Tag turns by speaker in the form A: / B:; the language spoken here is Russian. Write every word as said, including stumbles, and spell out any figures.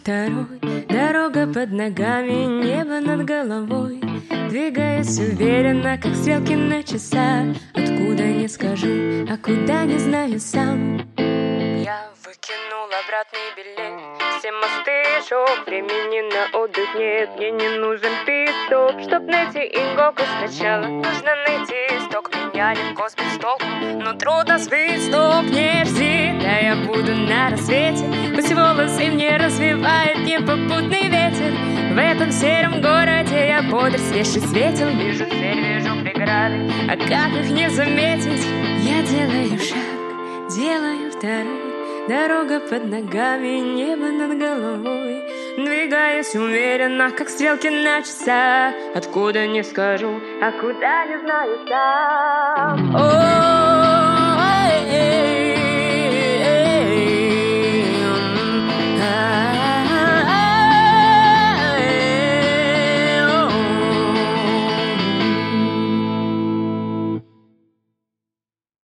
A: второй, дорога под ногами, небо над головой. Двигаюсь уверенно, как стрелки на часах. Откуда не скажу, а куда не знаю сам. Я выкинул обратный билет, все мосты шок, времени на отдых нет. Мне не нужен писток, чтоб найти иголку. Сначала нужно найти исток. Меня легко сбить с толку, но трудно сбить с толку. Не жди, да я буду на рассвете. Пусть волосы мне развивает непопутный ветер. В этом сером городе я бодр, свеж и светел. Вижу цель, вижу преграды, а как их не заметить? Я делаю шаг, делаю второй, дорога под ногами, небо над головой. Двигаюсь уверенно, как стрелки на часах. Откуда не скажу, а куда не знаю сам. О,